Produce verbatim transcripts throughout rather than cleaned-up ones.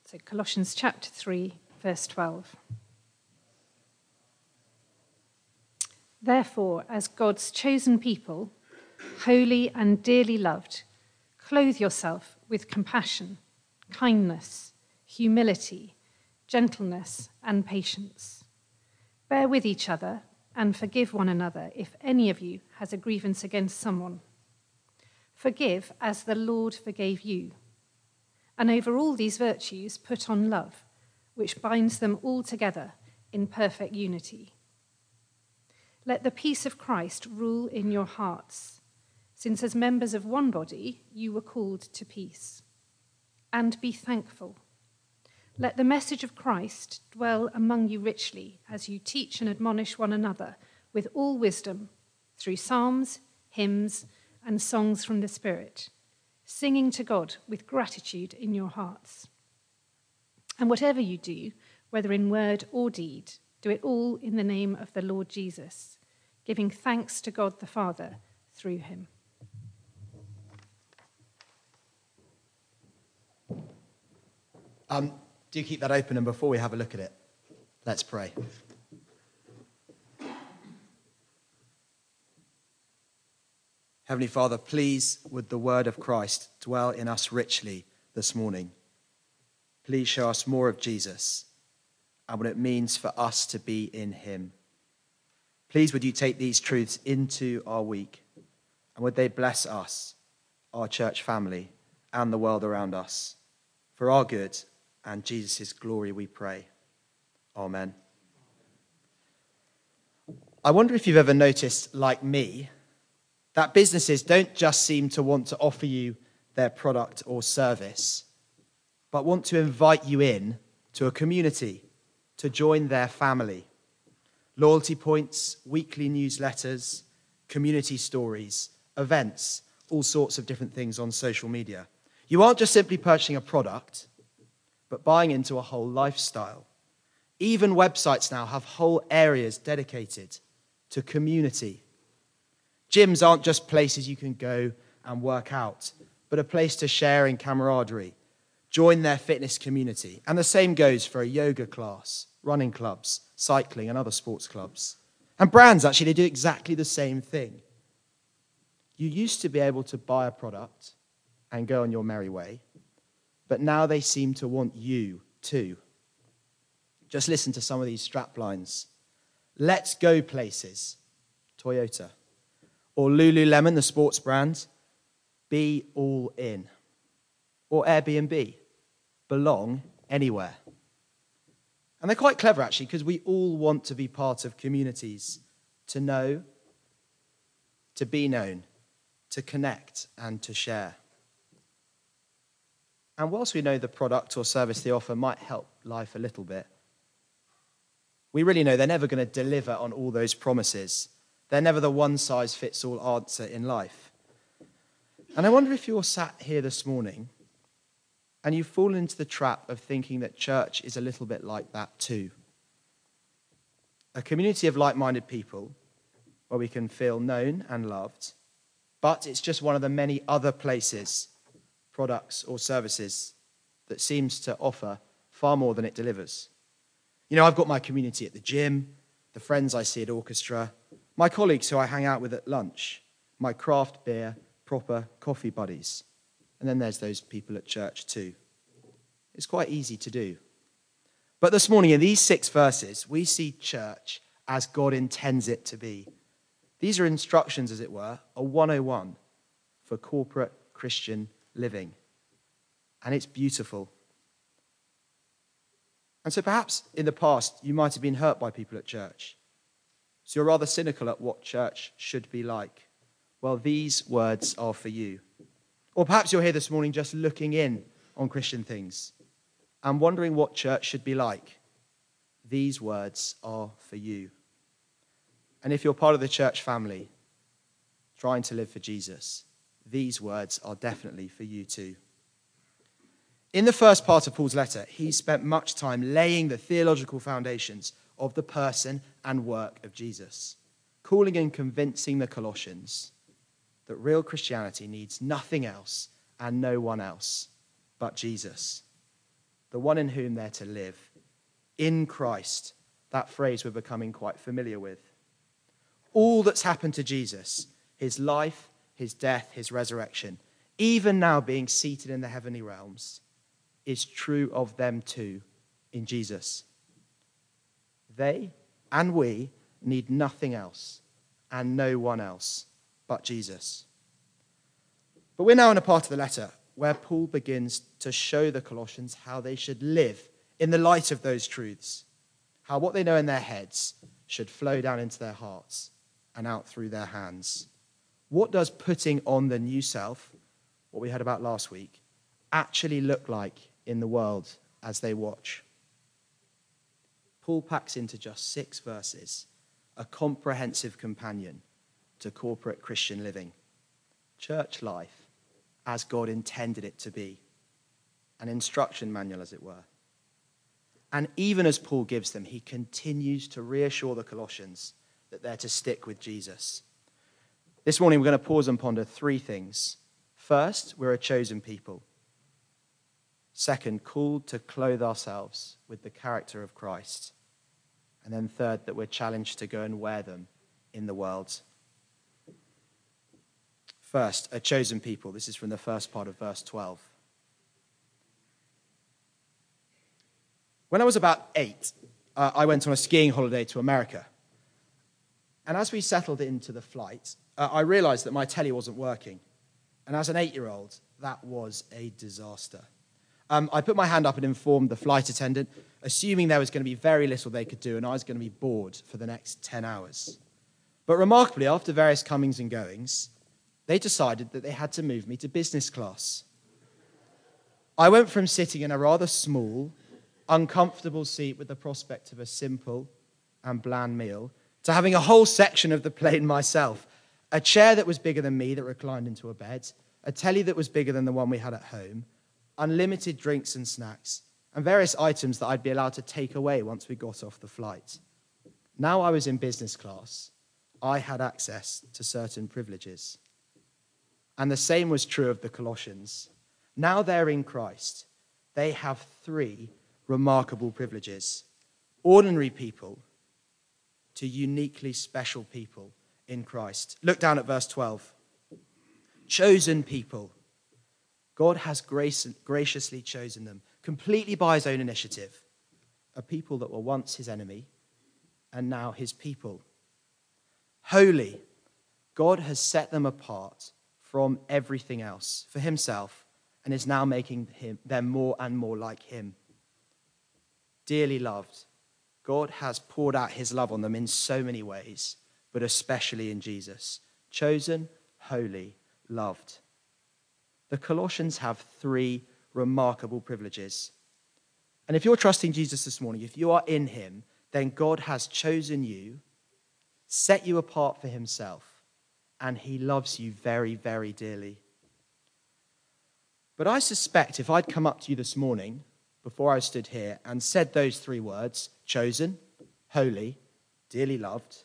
So Colossians chapter three, verse twelve. Therefore, as God's chosen people, holy and dearly loved, clothe yourself with compassion, kindness, humility, gentleness, and patience. Bear with each other and forgive one another if any of you has a grievance against someone. Forgive as the Lord forgave you. And over all these virtues, put on love, which binds them all together in perfect unity. Let the peace of Christ rule in your hearts, since as members of one body you were called to peace. And be thankful. Let the message of Christ dwell among you richly as you teach and admonish one another with all wisdom through psalms, hymns, and songs from the Spirit, singing to God with gratitude in your hearts. And whatever you do, whether in word or deed, do it all in the name of the Lord Jesus, giving thanks to God the Father through him. Um, do keep that open, and before we have a look at it, let's pray. Heavenly Father, please, would the word of Christ dwell in us richly this morning. Please show us more of Jesus and what it means for us to be in him. Please, would you take these truths into our week, and would they bless us, our church family, and the world around us, for our good and Jesus' glory, we pray. Amen. I wonder if you've ever noticed, like me, that businesses don't just seem to want to offer you their product or service, but want to invite you in to a community, to join their family. Loyalty points, weekly newsletters, community stories, events, all sorts of different things on social media. You aren't just simply purchasing a product, but buying into a whole lifestyle. Even websites now have whole areas dedicated to community. Gyms aren't just places you can go and work out, but a place to share in camaraderie, join their fitness community. And the same goes for a yoga class, running clubs, cycling, and other sports clubs. And brands, actually, they do exactly the same thing. You used to be able to buy a product and go on your merry way, but now they seem to want you too. Just listen to some of these strap lines. Let's go places, Toyota. Or Lululemon, the sports brand, be all in. Or Airbnb, belong anywhere. And they're quite clever, actually, because we all want to be part of communities, to know, to be known, to connect, and to share. And whilst we know the product or service they offer might help life a little bit, we really know they're never going to deliver on all those promises. They're never the one-size-fits-all answer in life. And I wonder if you're sat here this morning and you've fallen into the trap of thinking that church is a little bit like that too. A community of like-minded people where we can feel known and loved, but it's just one of the many other places, products or services that seems to offer far more than it delivers. You know, I've got my community at the gym, the friends I see at orchestra, my colleagues who I hang out with at lunch, my craft beer, proper coffee buddies. And then there's those people at church too. It's quite easy to do. But this morning in these six verses, we see church as God intends it to be. These are instructions, as it were, a one oh one for corporate Christian living. And it's beautiful. And so perhaps in the past, you might have been hurt by people at church. So you're rather cynical at what church should be like. Well, these words are for you. Or perhaps you're here this morning just looking in on Christian things and wondering what church should be like. These words are for you. And if you're part of the church family, trying to live for Jesus, these words are definitely for you too. In the first part of Paul's letter, he spent much time laying the theological foundations of the person and work of Jesus, calling and convincing the Colossians that real Christianity needs nothing else and no one else but Jesus. the one in whom they're to live. In Christ, that phrase we're becoming quite familiar with. All that's happened to Jesus, his life, his death, his resurrection, even now being seated in the heavenly realms, is true of them too in Jesus. They and we need nothing else and no one else but Jesus. But we're now in a part of the letter where Paul begins to show the Colossians how they should live in the light of those truths, how what they know in their heads should flow down into their hearts and out through their hands. What does putting on the new self, what we heard about last week, actually look like in the world as they watch? Paul packs into just six verses a comprehensive companion to corporate Christian living, church life as God intended it to be, an instruction manual, as it were. And even as Paul gives them, he continues to reassure the Colossians that they're to stick with Jesus. This morning, we're going to pause and ponder three things. First, we're a chosen people. Second, called to clothe ourselves with the character of Christ. And then third, that we're challenged to go and wear them in the world. First, a chosen people. This is from the first part of verse twelve. When I was about eight, uh, I went on a skiing holiday to America. And as we settled into the flight, uh, I realized that my telly wasn't working. And as an eight-year-old, that was a disaster. Um, I put my hand up and informed the flight attendant, assuming there was going to be very little they could do, and I was going to be bored for the next ten hours. But remarkably, after various comings and goings, they decided that they had to move me to business class. I went from sitting in a rather small, uncomfortable seat with the prospect of a simple and bland meal to having a whole section of the plane myself, a chair that was bigger than me that reclined into a bed, a telly that was bigger than the one we had at home, unlimited drinks and snacks, and various items that I'd be allowed to take away once we got off the flight. Now I was in business class, I had access to certain privileges. And the same was true of the Colossians. Now they're in Christ. They have three remarkable privileges. Ordinary people to uniquely special people in Christ. Look down at verse twelve. Chosen people. God has grace, graciously chosen them, completely by his own initiative. A people that were once his enemy and now his people. Holy. God has set them apart from everything else for himself and is now making him, them more and more like him. Dearly loved. God has poured out his love on them in so many ways, but especially in Jesus. Chosen, holy, loved. The Colossians have three remarkable privileges. And if you're trusting Jesus this morning, if you are in him, then God has chosen you, set you apart for himself, and he loves you very, very dearly. But I suspect if I'd come up to you this morning, before I stood here, and said those three words, chosen, holy, dearly loved,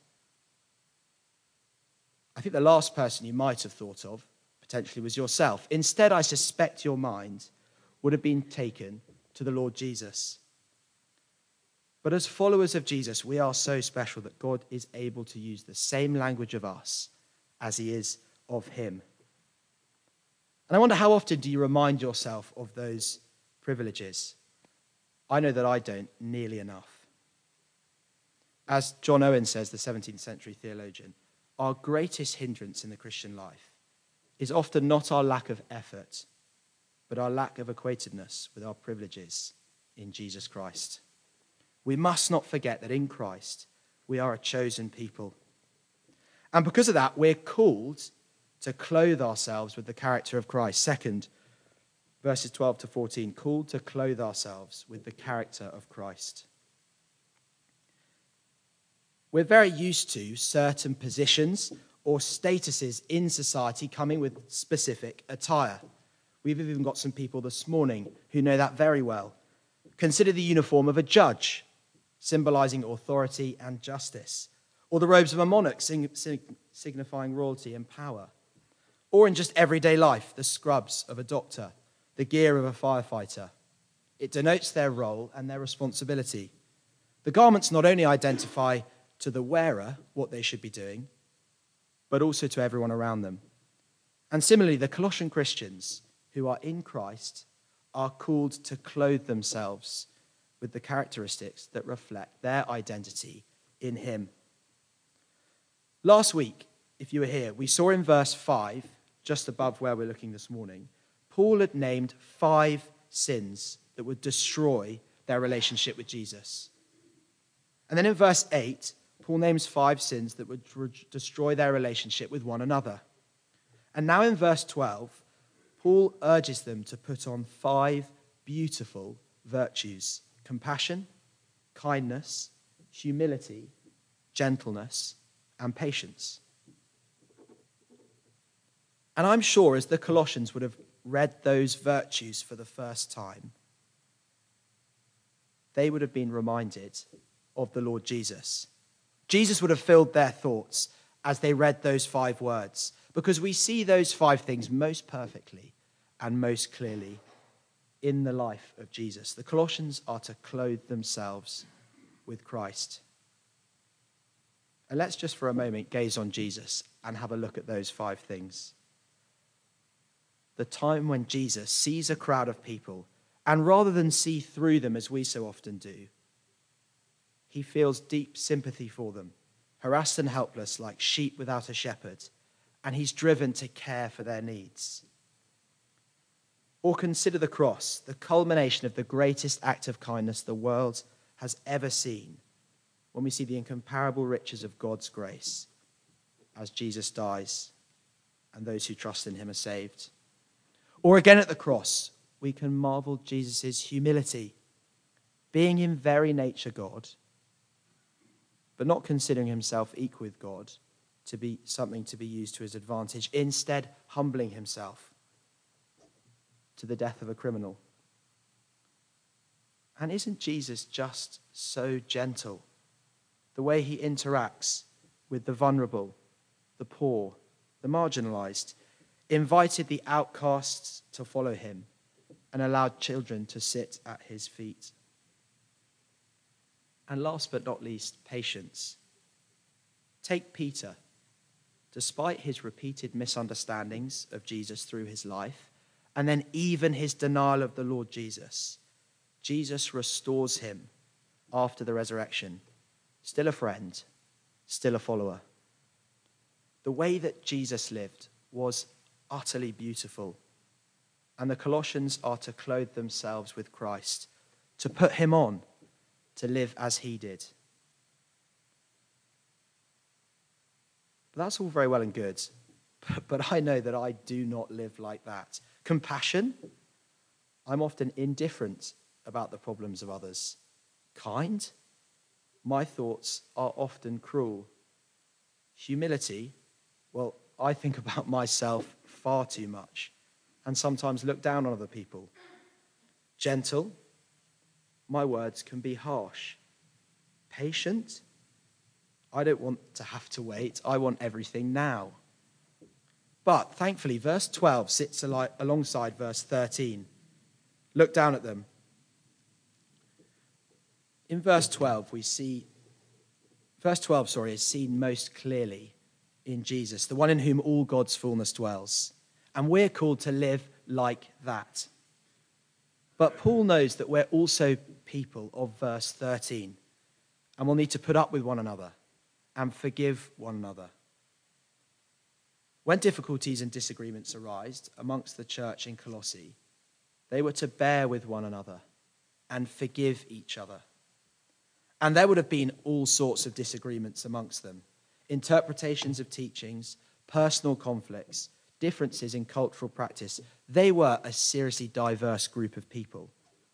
I think the last person you might have thought of potentially was yourself. Instead, I suspect your mind would have been taken to the Lord Jesus. But as followers of Jesus, we are so special that God is able to use the same language of us as he is of him. And I wonder, how often do you remind yourself of those privileges? I know that I don't nearly enough. As John Owen says, the seventeenth century theologian, our greatest hindrance in the Christian life is often not our lack of effort, but our lack of acquaintedness with our privileges in Jesus Christ. We must not forget that in Christ, we are a chosen people. And because of that, we're called to clothe ourselves with the character of Christ. Second, verses twelve to fourteen, called to clothe ourselves with the character of Christ. We're very used to certain positions or statuses in society coming with specific attire. We've even got some people this morning who know that very well. Consider the uniform of a judge, symbolizing authority and justice, or the robes of a monarch, signifying royalty and power, or in just everyday life, the scrubs of a doctor, the gear of a firefighter. It denotes their role and their responsibility. The garments not only identify to the wearer what they should be doing, but also to everyone around them. And similarly, the Colossian Christians who are in Christ are called to clothe themselves with the characteristics that reflect their identity in him. Last week, if you were here, we saw in verse five, just above where we're looking this morning, Paul had named five sins that would destroy their relationship with Jesus. And then in verse eight, Paul names five sins that would re- destroy their relationship with one another. And now in verse twelve, Paul urges them to put on five beautiful virtues: compassion, kindness, humility, gentleness, and patience. And I'm sure as the Colossians would have read those virtues for the first time, they would have been reminded of the Lord Jesus. Jesus would have filled their thoughts as they read those five words, because we see those five things most perfectly and most clearly in the life of Jesus. The Colossians are to clothe themselves with Christ. And let's just for a moment gaze on Jesus and have a look at those five things. The time when Jesus sees a crowd of people, and rather than see through them as we so often do, he feels deep sympathy for them, harassed and helpless like sheep without a shepherd, and he's driven to care for their needs. Or consider the cross, the culmination of the greatest act of kindness the world has ever seen, when we see the incomparable riches of God's grace as Jesus dies and those who trust in him are saved. Or again at the cross, we can marvel Jesus' humility, being in very nature God, but not considering himself equal with God to be something to be used to his advantage, instead humbling himself to the death of a criminal. And isn't Jesus just so gentle? The way he interacts with the vulnerable, the poor, the marginalized, invited the outcasts to follow him, and allowed children to sit at his feet. And last but not least, patience. Take Peter. Despite his repeated misunderstandings of Jesus through his life, and then even his denial of the Lord Jesus, Jesus restores him after the resurrection. Still a friend, still a follower. The way that Jesus lived was utterly beautiful. And the Colossians are to clothe themselves with Christ, to put him on, to live as he did. But that's all very well and good. But I know that I do not live like that. Compassion, I'm often indifferent about the problems of others. Kind, my thoughts are often cruel. Humility, well, I think about myself far too much and sometimes look down on other people. Gentle, my words can be harsh. Patient, I don't want to have to wait. I want everything now. But thankfully, verse twelve sits al- alongside verse thirteen. Look down at them. In verse twelve, we see, verse twelve, sorry, is seen most clearly in Jesus, the one in whom all God's fullness dwells. And we're called to live like that. But Paul knows that we're also people of verse thirteen, and we'll need to put up with one another and forgive one another. When difficulties and disagreements arise amongst the church in Colossae, they were to bear with one another and forgive each other. And there would have been all sorts of disagreements amongst them. Interpretations of teachings, personal conflicts, differences in cultural practice. They were a seriously diverse group of people.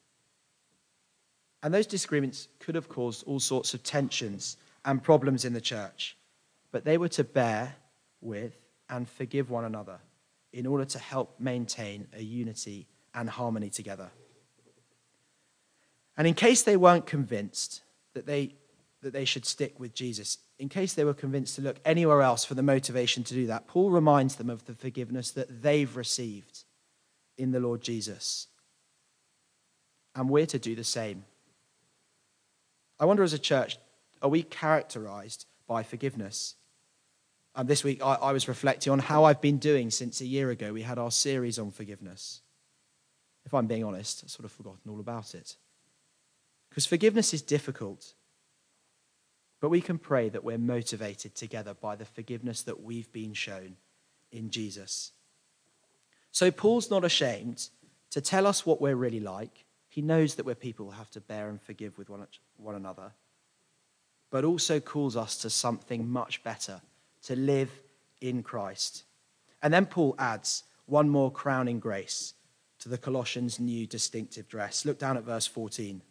And those disagreements could have caused all sorts of tensions and problems in the church. But they were to bear with and forgive one another in order to help maintain a unity and harmony together. And in case they weren't convinced that they, that they should stick with Jesus, in case they were convinced to look anywhere else for the motivation to do that, Paul reminds them of the forgiveness that they've received in the Lord Jesus. and we're to do the same. I wonder, as a church, are we characterized by forgiveness? Um, this week, I, I was reflecting on how I've been doing since a year ago. We had our series on forgiveness. If I'm being honest, I've sort of forgotten all about it. Because forgiveness is difficult. But we can pray that we're motivated together by the forgiveness that we've been shown in Jesus. So Paul's not ashamed to tell us what we're really like. He knows that we're people who have to bear and forgive with one, one another, but also calls us to something much better, to live in Christ. And then Paul adds one more crowning grace to the Colossians' new distinctive dress. Look down at verse fourteen.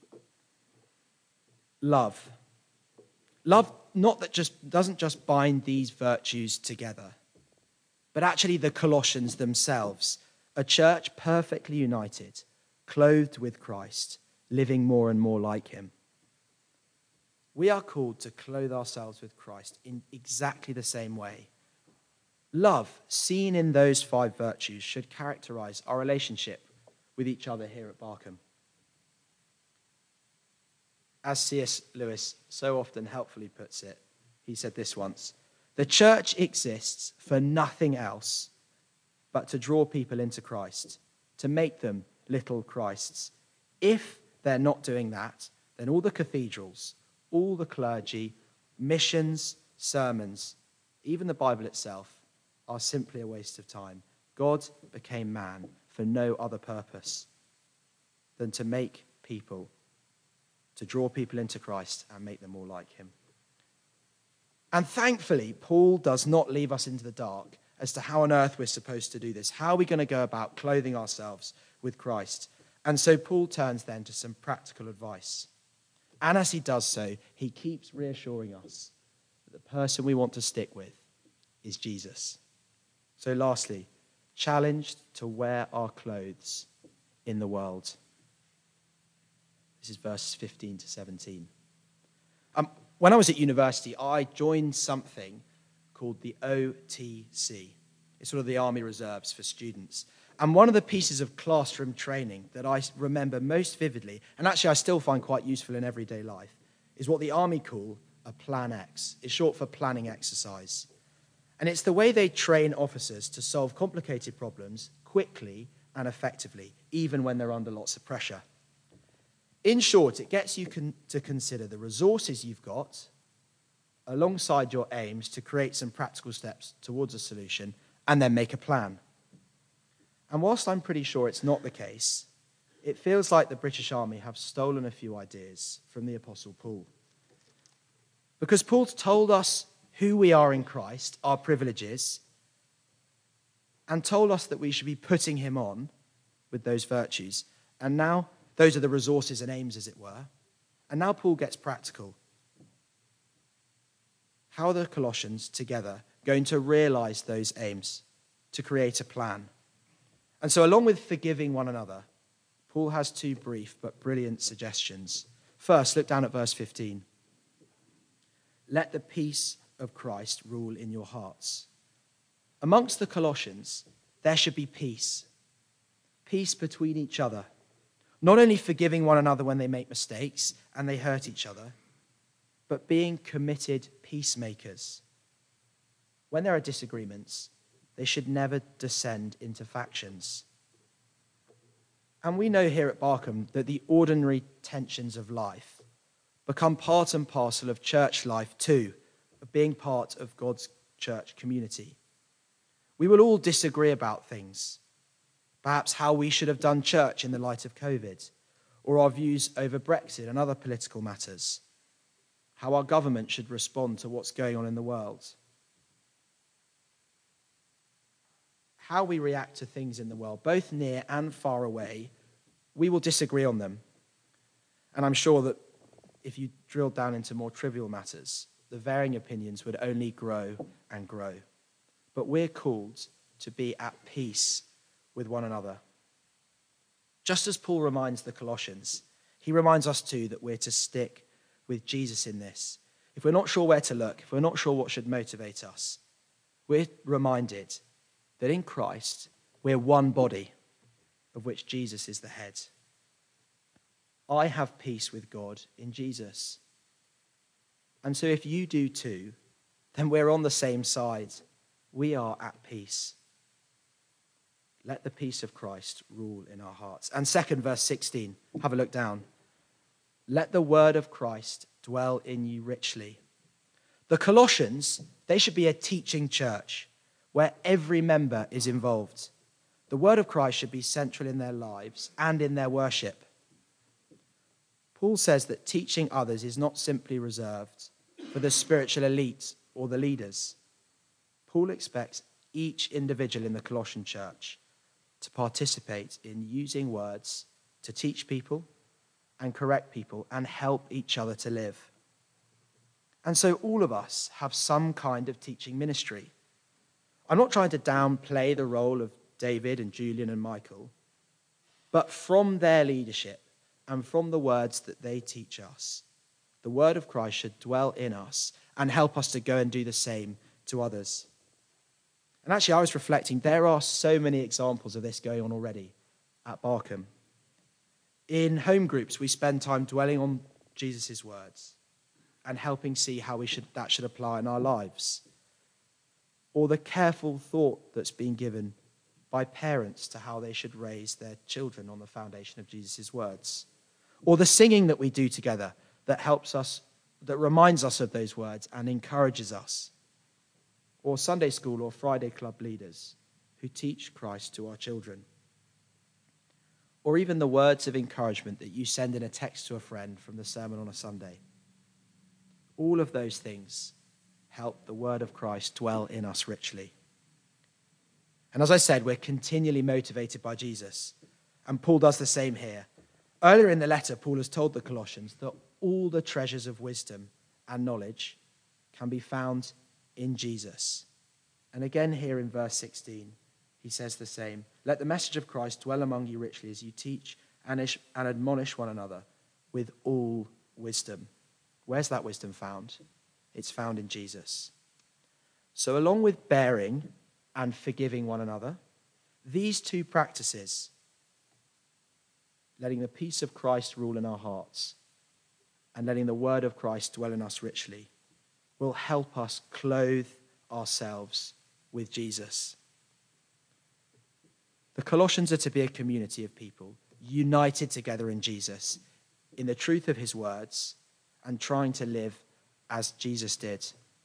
Love. Love not that just doesn't just bind these virtues together, but actually the Colossians themselves, a church perfectly united, clothed with Christ, living more and more like him. We are called to clothe ourselves with Christ in exactly the same way. Love, seen in those five virtues, should characterize our relationship with each other here at Barkham. As C S Lewis so often helpfully puts it, he said this once: the church exists for nothing else but to draw people into Christ, to make them little Christs. If they're not doing that, then all the cathedrals, all the clergy, missions, sermons, even the Bible itself, are simply a waste of time. God became man for no other purpose than to make people, to draw people into Christ and make them more like him. And thankfully, Paul does not leave us into the dark as to how on earth we're supposed to do this. How are we going to go about clothing ourselves with Christ? And so Paul turns then to some practical advice. And as he does so, he keeps reassuring us that the person we want to stick with is Jesus. So lastly, challenged to wear our clothes in the world. This is verses fifteen to seventeen. Um, when I was at university, I joined something called the O T C. It's sort of the Army Reserves for students. And one of the pieces of classroom training that I remember most vividly, and actually I still find quite useful in everyday life, is what the Army call a Plan X. It's short for planning exercise. And it's the way they train officers to solve complicated problems quickly and effectively, even when they're under lots of pressure. In short, it gets you con- to consider the resources you've got alongside your aims to create some practical steps towards a solution and then make a plan. And whilst I'm pretty sure it's not the case, it feels like the British Army have stolen a few ideas from the Apostle Paul. Because Paul's told us who we are in Christ, our privileges, and told us that we should be putting him on with those virtues. And now, those are the resources and aims, as it were. And now Paul gets practical. How are the Colossians together going to realize those aims, to create a plan? And so along with forgiving one another, Paul has two brief but brilliant suggestions. First, look down at verse fifteen. Let the peace of Christ rule in your hearts. Amongst the Colossians, there should be peace. Peace between each other. Not only forgiving one another when they make mistakes and they hurt each other, but being committed peacemakers. When there are disagreements, they should never descend into factions. And we know here at Barkham that the ordinary tensions of life become part and parcel of church life too, of being part of God's church community. We will all disagree about things, perhaps how we should have done church in the light of COVID, or our views over Brexit and other political matters, how our government should respond to what's going on in the world. How we react to things in the world, both near and far away, we will disagree on them. And I'm sure that if you drill down into more trivial matters, the varying opinions would only grow and grow. But we're called to be at peace with one another. Just as Paul reminds the Colossians, he reminds us too that we're to stick with Jesus in this. If we're not sure where to look, if we're not sure what should motivate us, we're reminded that in Christ, we're one body, of which Jesus is the head. I have peace with God in Jesus. And so if you do too, then we're on the same side. We are at peace. Let the peace of Christ rule in our hearts. And second, verse sixteen, have a look down. Let the word of Christ dwell in you richly. The Colossians, they should be a teaching church where every member is involved. The word of Christ should be central in their lives and in their worship. Paul says that teaching others is not simply reserved for the spiritual elite or the leaders. Paul expects each individual in the Colossian church to participate in using words to teach people and correct people and help each other to live. And so all of us have some kind of teaching ministry. I'm not trying to downplay the role of David and Julian and Michael, but from their leadership and from the words that they teach us, the word of Christ should dwell in us and help us to go and do the same to others. And actually, I was reflecting, there are so many examples of this going on already at Barkham. In home groups, we spend time dwelling on Jesus' words and helping see how we should, that should apply in our lives. Or the careful thought that's been given by parents to how they should raise their children on the foundation of Jesus' words. Or the singing that we do together that helps us, that reminds us of those words and encourages us. Or Sunday school or Friday club leaders who teach Christ to our children. Or even the words of encouragement that you send in a text to a friend from the sermon on a Sunday. All of those things help the word of Christ dwell in us richly. And as I said, we're continually motivated by Jesus. And Paul does the same here. Earlier in the letter, Paul has told the Colossians that all the treasures of wisdom and knowledge can be found in Jesus. And again here in verse sixteen, he says the same. Let the message of Christ dwell among you richly as you teach and admonish one another with all wisdom. Where's that wisdom found? It's found in Jesus. So along with bearing and forgiving one another, these two practices, letting the peace of Christ rule in our hearts and letting the word of Christ dwell in us richly, will help us clothe ourselves with Jesus. The Colossians are to be a community of people united together in Jesus, in the truth of his words, and trying to live as Jesus did.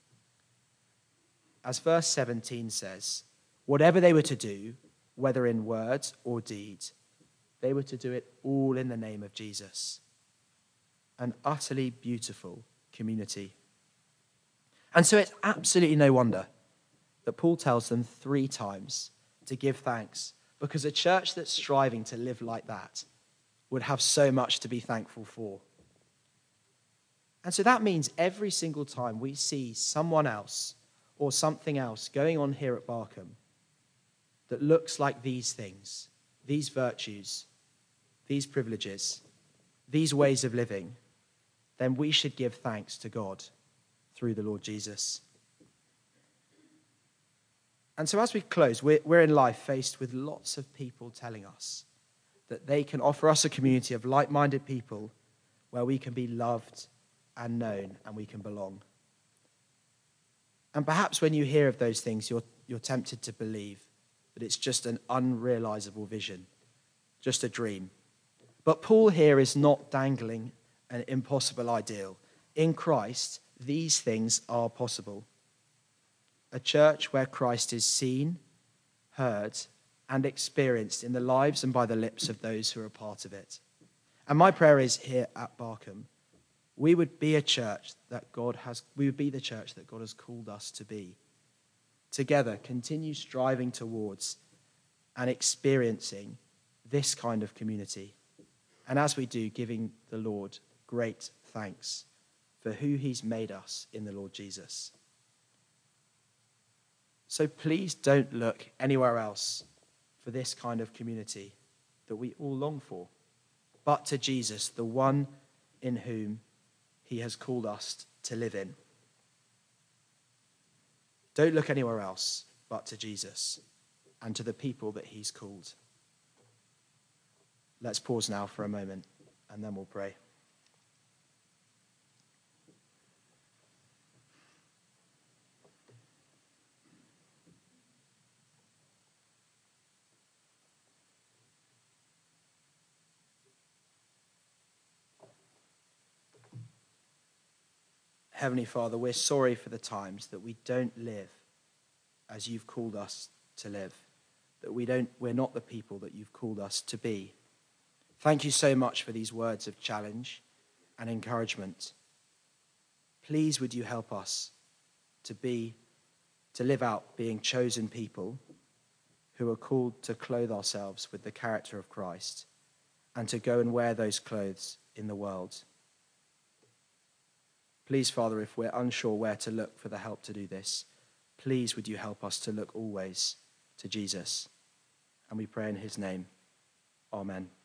As verse seventeen says, whatever they were to do, whether in words or deed, they were to do it all in the name of Jesus. An utterly beautiful community. And so it's absolutely no wonder that Paul tells them three times to give thanks, because a church that's striving to live like that would have so much to be thankful for. And so that means every single time we see someone else or something else going on here at Barkham that looks like these things, these virtues, these privileges, these ways of living, then we should give thanks to God through the Lord Jesus. And so as we close, we're, we're in life faced with lots of people telling us that they can offer us a community of like-minded people where we can be loved and known and we can belong. And perhaps when you hear of those things, you're, you're tempted to believe that it's just an unrealizable vision, just a dream. But Paul here is not dangling an impossible ideal. In Christ, these things are possible. A church where Christ is seen, heard, and experienced in the lives and by the lips of those who are a part of it. And my prayer is here at Barkham, we would be a church that God has, we would be the church that God has called us to be. Together, continue striving towards and experiencing this kind of community. And as we do, giving the Lord great thanks for who he's made us in the Lord Jesus. So please don't look anywhere else for this kind of community that we all long for, but to Jesus, the one in whom he has called us to live in. Don't look anywhere else but to Jesus and to the people that he's called. Let's pause now for a moment and then we'll pray. Heavenly Father, we're sorry for the times that we don't live as you've called us to live, that we don't, we're not the people that you've called us to be. Thank you so much for these words of challenge and encouragement. Please would you help us to be, to live out being chosen people who are called to clothe ourselves with the character of Christ and to go and wear those clothes in the world. Please, Father, if we're unsure where to look for the help to do this, please would you help us to look always to Jesus. And we pray in his name. Amen.